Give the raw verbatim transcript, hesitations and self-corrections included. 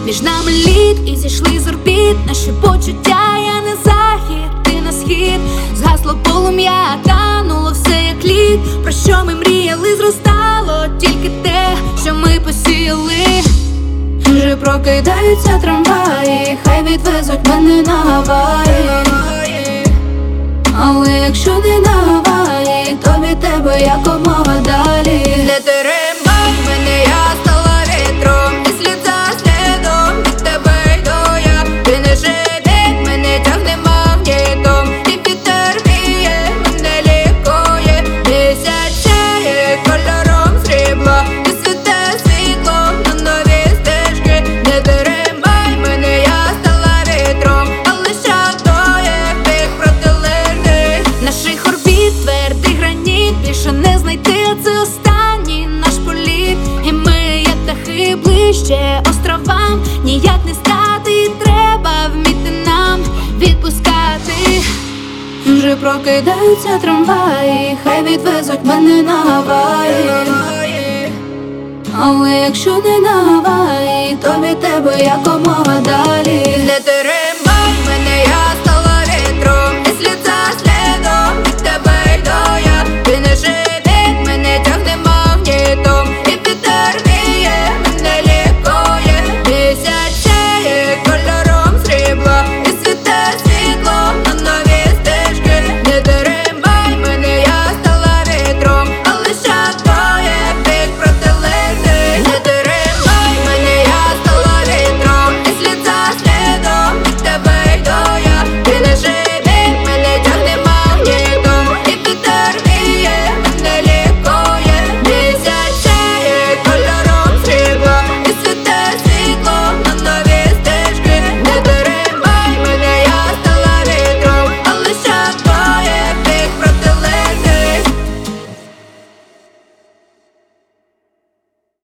Між нами лід і зійшли з орбіт. Наші почуття, я не захід, ти на схід. Згасло полум'я, тануло все як лід. Про що ми мріяли, зростало тільки те, що ми посіяли. Вже прокидаються трамваї, хай відвезуть мене на Гаваї. Але якщо не на Гаваї, то від тебе якомога далі. Не тримай мене, я стала вітром, і слід за слідом від тебе йду я. Ти не живіть, мене тягне магнітом, і вітер віє, мене лікує. Місяць сяє кольором срібла, і світе світлом на нові стежки. Не тримай мене, я стала вітром, але шатує бік протилежний. Наших орбіт твердий граніт, більше не знайти, а це останній наш політ. І ми, як птахи, ближче островам, ніяк не стати, і треба вміти нам відпускати. Вже прокидаються трамваї, хай відвезуть мене на Гаваї. Але якщо не на Гаваї, то від тебе якомога далі. Не тримай